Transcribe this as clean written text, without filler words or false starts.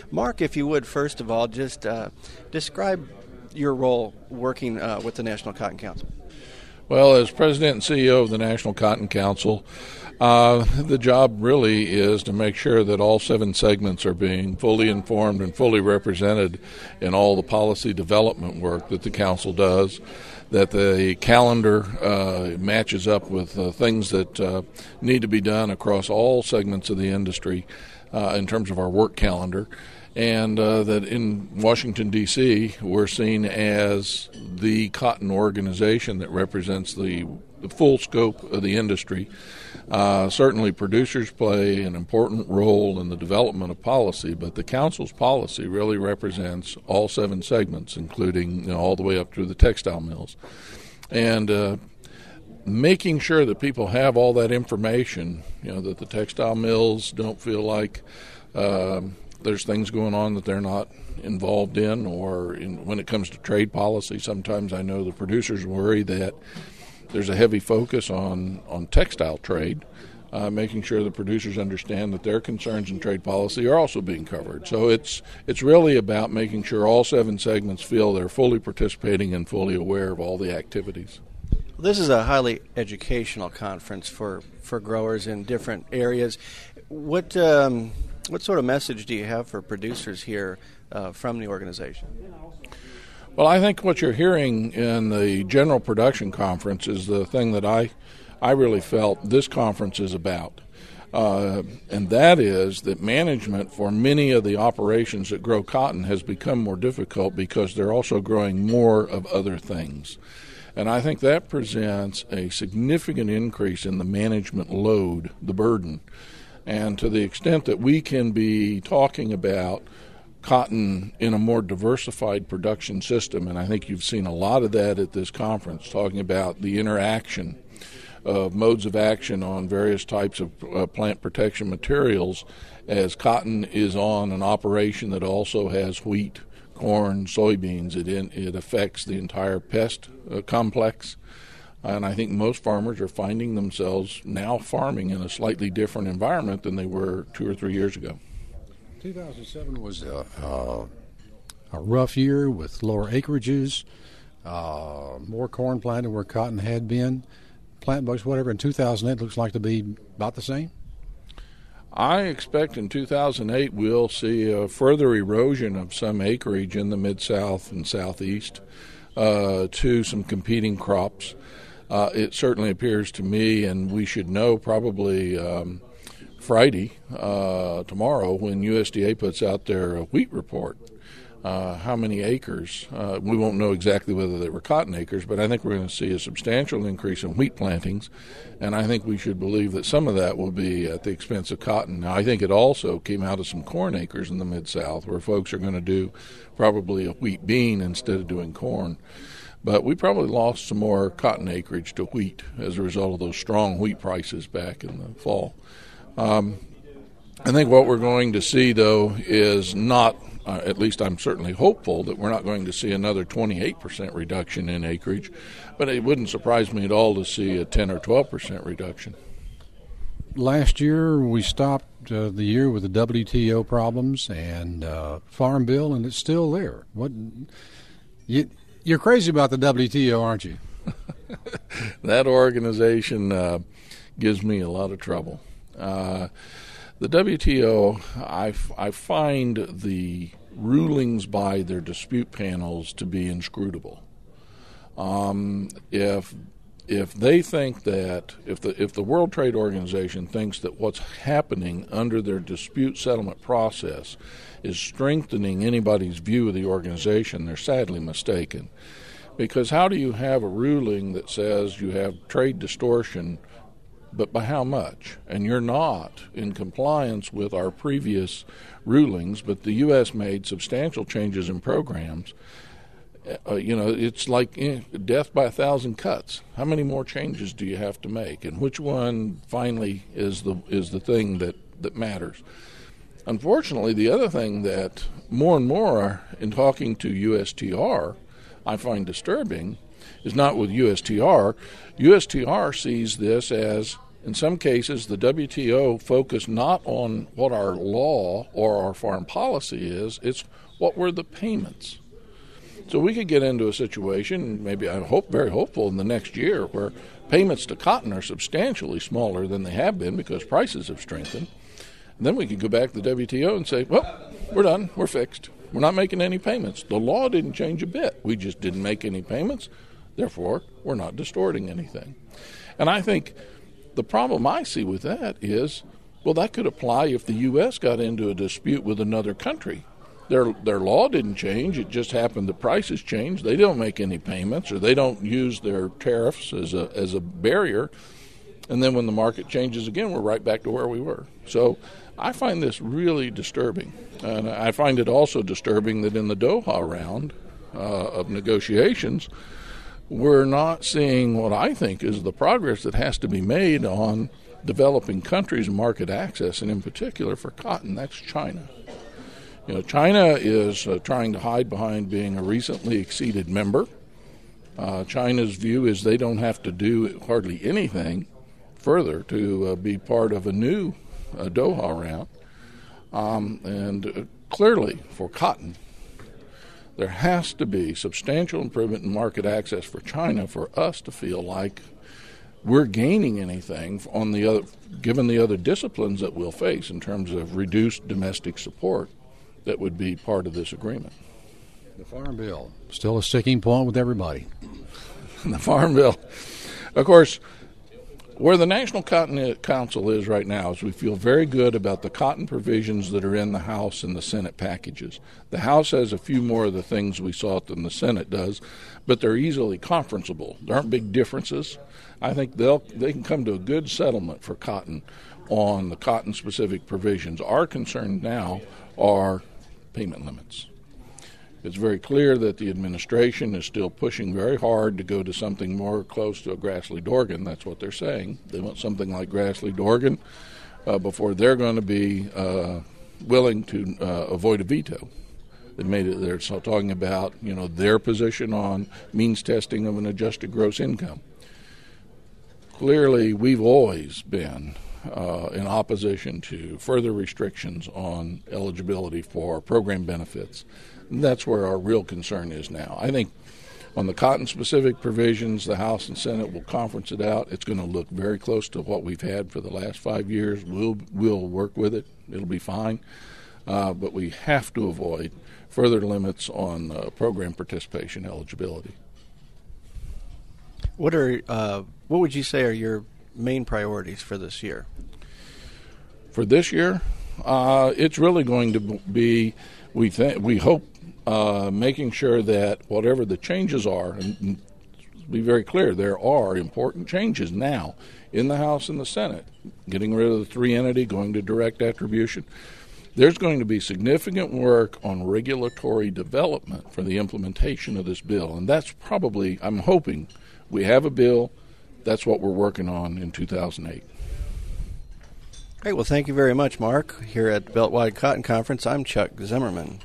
Mark, if you would, first of all, just describe your role working with the National Cotton Council. Well, as president and CEO of the National Cotton Council, the job really is to make sure that all 7 segments are being fully informed and fully represented in all the policy development work that the council does, that the calendar matches up with things that need to be done across all segments of the industry in terms of our work calendar, and that in Washington, D.C., we're seen as the cotton organization that represents the full scope of the industry. Certainly producers play an important role in the development of policy, but the council's policy really represents all 7 segments, including all the way up through the textile mills. And making sure that people have all that information, that the textile mills don't feel like there's things going on that they're not involved in, or when it comes to trade policy, sometimes I know the producers worry that there's a heavy focus on textile trade, making sure the producers understand that their concerns in trade policy are also being covered. So it's really about making sure all 7 segments feel they're fully participating and fully aware of all the activities. This is a highly educational conference for growers in different areas. What sort of message do you have for producers here from the organization? Well, I think what you're hearing in the General Production Conference is the thing that I really felt this conference is about. And that is that management for many of the operations that grow cotton has become more difficult because they're also growing more of other things. And I think that presents a significant increase in the management load, the burden. And to the extent that we can be talking about cotton in a more diversified production system, and I think you've seen a lot of that at this conference, talking about the interaction of modes of action on various types of plant protection materials, as cotton is on an operation that also has wheat, corn, soybeans. It affects the entire pest complex. And I think most farmers are finding themselves now farming in a slightly different environment than they were 2 or 3 years ago. 2007 was a rough year with lower acreages, more corn planted where cotton had been, plant bugs, whatever. In 2008 looks like to be about the same. I expect in 2008 we'll see a further erosion of some acreage in the Mid-South and Southeast to some competing crops. It certainly appears to me, and we should know probably Friday, tomorrow, when USDA puts out their wheat report, how many acres. We won't know exactly whether they were cotton acres, but I think we're going to see a substantial increase in wheat plantings, and I think we should believe that some of that will be at the expense of cotton. Now, I think it also came out of some corn acres in the Mid-South where folks are going to do probably a wheat bean instead of doing corn. But we probably lost some more cotton acreage to wheat as a result of those strong wheat prices back in the fall. I think what we're going to see, though, is not, at least I'm certainly hopeful, that we're not going to see another 28% reduction in acreage, but it wouldn't surprise me at all to see a 10 or 12% reduction. Last year, we stopped the year with the WTO problems and Farm Bill, and it's still there. You're crazy about the WTO, aren't you? That organization gives me a lot of trouble. The WTO, I find the rulings by their dispute panels to be inscrutable. If they think that, if the World Trade Organization thinks that what's happening under their dispute settlement process is strengthening anybody's view of the organization, they're sadly mistaken. Because how do you have a ruling that says you have trade distortion, but by how much? And you're not in compliance with our previous rulings, but the U.S. made substantial changes in programs. It's like death by 1,000 cuts. How many more changes do you have to make? And which one finally is the thing that matters? Unfortunately, the other thing that more and more in talking to USTR I find disturbing is not with USTR. USTR sees this as In some cases, the WTO focused not on what our law or our foreign policy is, it's what were the payments. So we could get into a situation, maybe I hope, very hopeful in the next year, where payments to cotton are substantially smaller than they have been because prices have strengthened. And then we could go back to the WTO and say, well, we're done, we're fixed. We're not making any payments. The law didn't change a bit. We just didn't make any payments. Therefore, we're not distorting anything. And I think the problem I see with that is, well, that could apply if the U.S. got into a dispute with another country. Their law didn't change. It just happened the prices changed. They don't make any payments, or they don't use their tariffs as a barrier. And then when the market changes again, we're right back to where we were. So I find this really disturbing. And I find it also disturbing that in the Doha round of negotiations, we're not seeing what I think is the progress that has to be made on developing countries' market access, and in particular for cotton. That's China. You know, China is trying to hide behind being a recently acceded member. China's view is they don't have to do hardly anything further to be part of a new Doha round. Clearly, for cotton, there has to be substantial improvement in market access for China for us to feel like we're gaining anything on the other, given the other disciplines that we'll face in terms of reduced domestic support that would be part of this agreement. The Farm Bill, still a sticking point with everybody. The Farm Bill. Of course, where the National Cotton Council is right now is we feel very good about the cotton provisions that are in the House and the Senate packages. The House has a few more of the things we sought than the Senate does, but they're easily conferenceable. There aren't big differences. I think they can come to a good settlement for cotton on the cotton-specific provisions. Our concern now are payment limits. It's very clear that the administration is still pushing very hard to go to something more close to a Grassley-Dorgan. That's what they're saying. They want something like Grassley-Dorgan before they're going to be willing to avoid a veto. They're talking about their position on means testing of an adjusted gross income. Clearly, we've always been in opposition to further restrictions on eligibility for program benefits. And that's where our real concern is now. I think on the cotton-specific provisions, the House and Senate will conference it out. It's going to look very close to what we've had for the last 5 years. We'll work with it. It'll be fine. But we have to avoid further limits on program participation eligibility. What would you say are your main priorities for this year? For this year, it's really going to be, we hope, making sure that whatever the changes are, and be very clear, there are important changes now in the House and the Senate, getting rid of the three-entity, going to direct attribution. There's going to be significant work on regulatory development for the implementation of this bill, and that's probably, I'm hoping, we have a bill. That's what we're working on in 2008. Great. Well, thank you very much, Mark. Here at Beltwide Cotton Conference, I'm Chuck Zimmerman.